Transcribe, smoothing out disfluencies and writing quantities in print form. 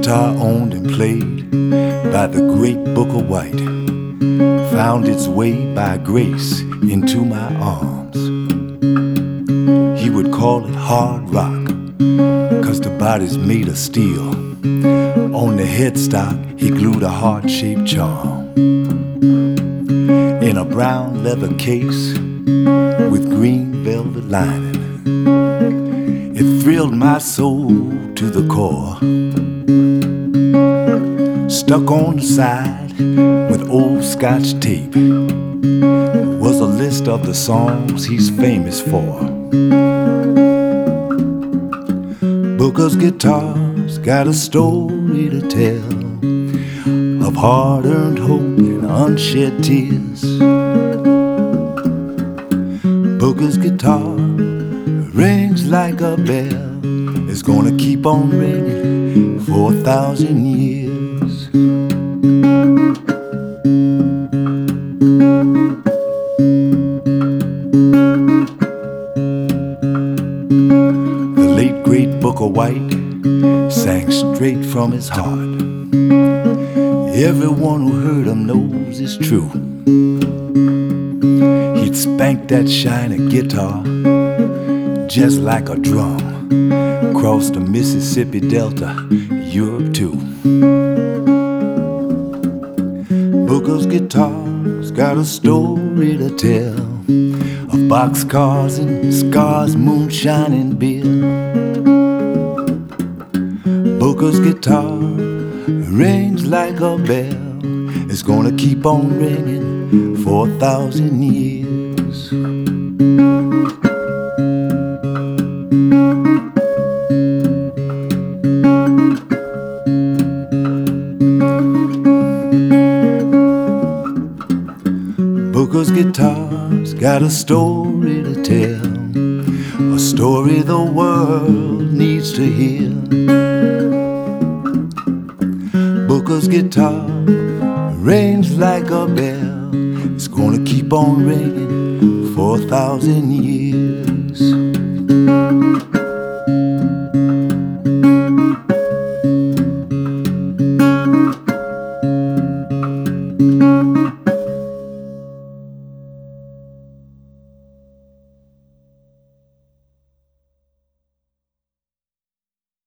guitar owned and played by the great Booker White found its way by grace into my arms. He would call it hard rock, 'cause the body's made of steel. On the headstock he glued a heart-shaped charm. In a brown leather case with green velvet lining, it thrilled my soul to the core. Stuck on the side with old Scotch tape was a list of the songs he's famous for. Booker's guitar's got a story to tell of hard-earned hope and unshed tears. Booker's guitar rings like a bell. It's gonna keep on ringing for 1,000 years. The late great Booker White sang straight from his heart. Everyone who heard him knows it's true. He'd spank that shiny guitar just like a drum, across the Mississippi Delta, Europe too. Booker's guitar's got a story to tell of boxcars and scars, moonshine and beer. Booker's guitar rings like a bell. It's gonna keep on ringing for 1,000 years. Booker's guitar's got a story to tell, a story the world needs to hear. Booker's guitar rings like a bell. It's gonna keep on ringing for 1,000 years.